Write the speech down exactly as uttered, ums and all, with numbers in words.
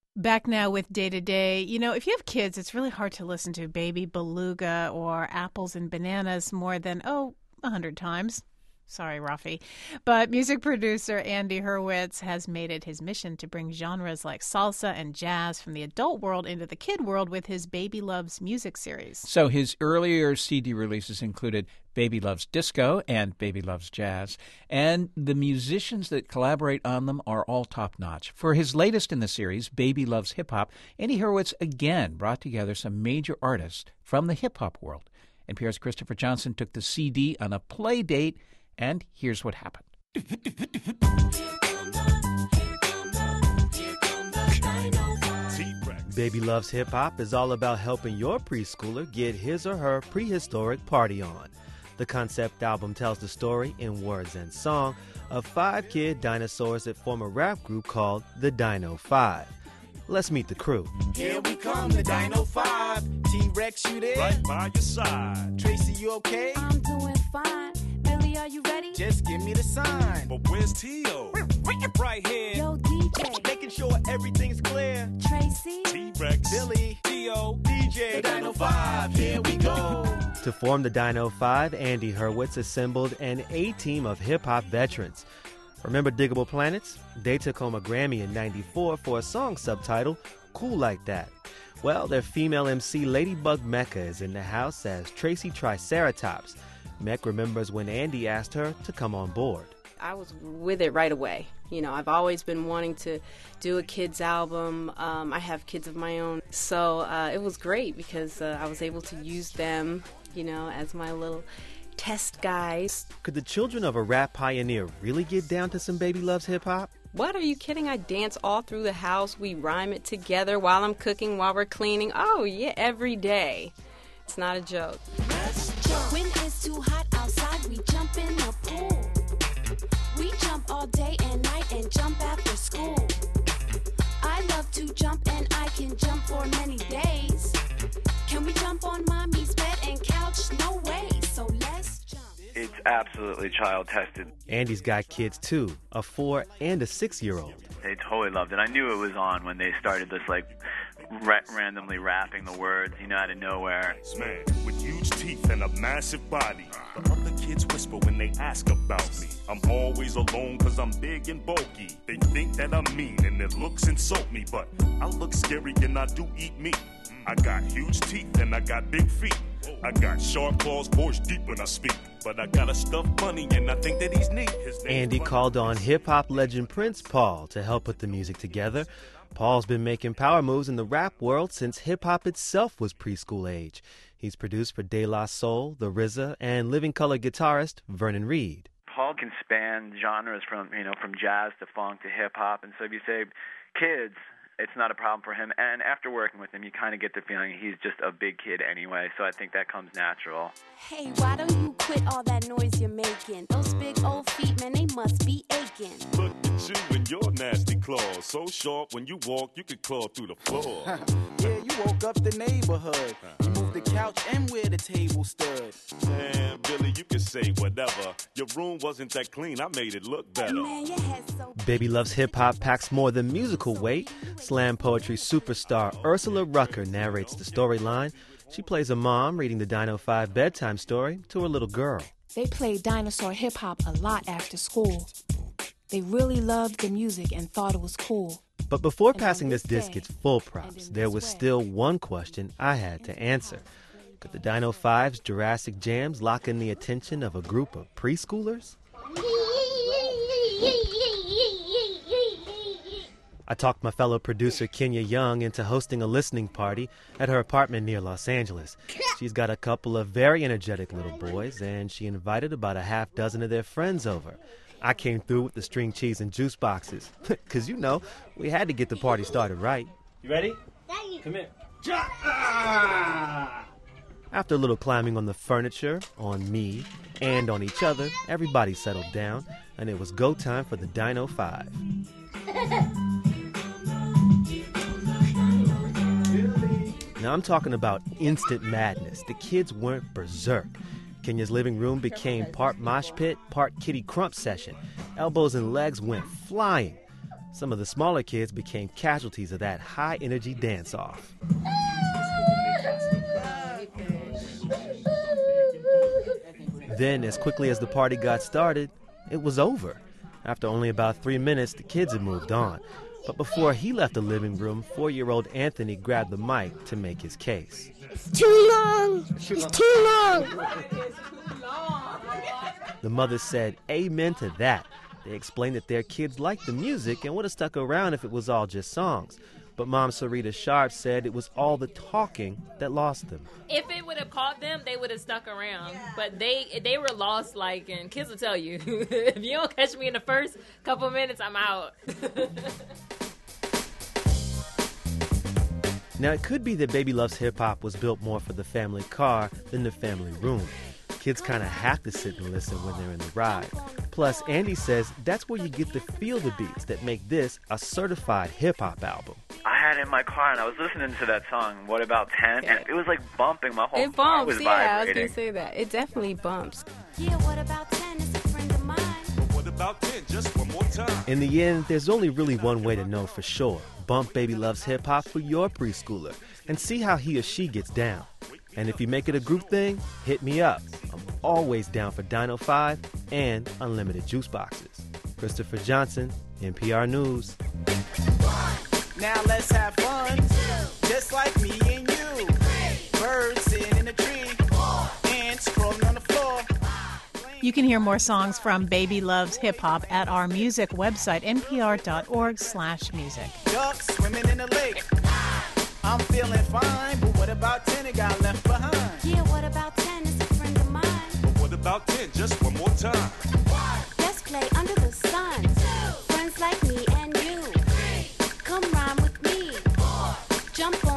Back now with Day to Day. You know, if you have kids, it's really hard to listen to Baby Beluga or Apples and Bananas more than, oh, a hundred times. Sorry, Rafi. But music producer Andy Hurwitz has made it his mission to bring genres like salsa and jazz from the adult world into the kid world with his Baby Loves music series. So his earlier C D releases included Baby Loves Disco and Baby Loves Jazz, and the musicians that collaborate on them are all top-notch. For his latest in the series, Baby Loves Hip Hop, Andy Hurwitz again brought together some major artists from the hip-hop world. N P R's Christopher Johnson took the C D on a play date, and here's what happened. Baby Loves Hip Hop is all about helping your preschooler get his or her prehistoric party on. The concept album tells the story, in words and song, of five kid dinosaurs that form a rap group called the Dino Five. Let's meet the crew. Here we come, the Dino Five. T-Rex, you there? Right by your side. Tracy, you okay? I'm doing fine. Billy, are you ready? Just give me the sign. But where's T-O? Right here. Yo, D J. Making sure everything's clear. Tracy. T-Rex. Billy. T-O. D J. The Dino Five. Here we go. To form the Dino Five, Andy Hurwitz assembled an A-team of hip-hop veterans. Remember Diggable Planets? They took home a Grammy in ninety-four for a song subtitled Cool Like That. Well, their female M C Ladybug Mecca is in the house as Tracy Triceratops. Mec remembers when Andy asked her to come on board. I was with it right away. You know, I've always been wanting to do a kids album. Um, I have kids of my own. So uh, it was great because uh, I was able to use them, you know, as my little test guys. Could the children of a rap pioneer really get down to some Baby Loves Hip Hop? What, are you kidding? I dance all through the house. We rhyme it together while I'm cooking, while we're cleaning. Oh, yeah, every day. It's not a joke. Let's jump. When it's too hot outside, we jump in the pool. We jump all day and night and jump after school. I love to jump and I can jump for many days. Can we jump on mommy's bed and couch? No way, so let's jump. It's absolutely child-tested. Andy's got kids too, a four and a six-year-old. They totally loved it. I knew it was on when they started this, like, ra- randomly rapping the words, you know, out of nowhere. Man, with huge teeth and a massive body. The other kids whisper when they ask about me. I'm always alone because I'm big and bulky. They think that I'm mean and their looks insult me, but I look scary and I do eat meat. I got huge teeth and I got big feet. I got sharp claws, voice deep when I speak. But I got a stuffed bunny and I think that he's neat. Andy called on hip-hop legend Prince Paul to help put the music together. Paul's been making power moves in the rap world since hip-hop itself was preschool age. He's produced for De La Soul, The R Z A, and Living Color guitarist Vernon Reid. Paul can span genres from, you know, from jazz to funk to hip-hop. And so if you say kids, it's not a problem for him. And after working with him, you kind of get the feeling he's just a big kid anyway. So I think that comes natural. Hey, why don't you quit all that noise you're making? Those big old feet, man, they must be aching. Look at you and your nasty claws. So sharp when you walk, you could claw through the floor. Yeah, you woke up the neighborhood. You moved the couch and where the table stood. Man, Billy, you can say whatever. Your room wasn't that clean. I made it look better. Man, your head's so Baby Loves Hip Hop packs more than musical weight. Slam poetry superstar Ursula Rucker narrates the storyline. She plays a mom reading the Dino Five bedtime story to her little girl. They played dinosaur hip-hop a lot after school. They really loved the music and thought it was cool. But before passing this disc its full props, there was still one question I had to answer. Could the Dino Five's Jurassic Jams lock in the attention of a group of preschoolers? I talked my fellow producer Kenya Young into hosting a listening party at her apartment near Los Angeles. She's got a couple of very energetic little boys, and she invited about a half dozen of their friends over. I came through with the string cheese and juice boxes, because, you know, we had to get the party started right. You ready? Daddy. Come here. Ah! After a little climbing on the furniture, on me, and on each other, everybody settled down, and it was go time for the Dino Five. Now I'm talking about instant madness. The kids weren't berserk. Kenya's living room became part mosh pit, part Kitty Crump session. Elbows and legs went flying. Some of the smaller kids became casualties of that high-energy dance-off. Then, as quickly as the party got started, it was over. After only about three minutes, the kids had moved on. But before he left the living room, four-year-old Anthony grabbed the mic to make his case. It's too long! It's too long! The mother said amen to that. They explained that their kids liked the music and would have stuck around if it was all just songs. But Mom Sarita Sharp said it was all the talking that lost them. If it would have caught them, they would have stuck around. But they they were lost, like, and kids will tell you, if you don't catch me in the first couple of minutes, I'm out. Now, it could be that Baby Loves Hip Hop was built more for the family car than the family room. Kids kind of have to sit and listen when they're in the ride. Plus, Andy says that's where you get to feel the beats that make this a certified hip-hop album. I had it in my car, and I was listening to that song, What About ten? Yeah. And it was like bumping. My whole It car bumps, was yeah, vibrating. I was going to say that. It definitely bumps. Yeah, what about ten? It's a friend of mine. What about ten? Just one more time. In the end, there's only really one way to know for sure. Bump Baby Loves Hip Hop for your preschooler and see how he or she gets down. And if you make it a group thing, hit me up. I'm always down for Dino five and unlimited juice boxes. Christopher Johnson, N P R News. Now let's have fun, just like me and you. Birds sitting in a tree, ants crawling on the floor. You can hear more songs from Baby Loves Hip Hop at our music website, npr.org slash music. Ducks swimming in the lake. I'm feeling fine, but what about ten? It got left behind. Yeah, what about ten? It's a friend of mine. What about ten? Just one more time. Let's play under the sun. Friends like me and you. Come rhyme with me. Jump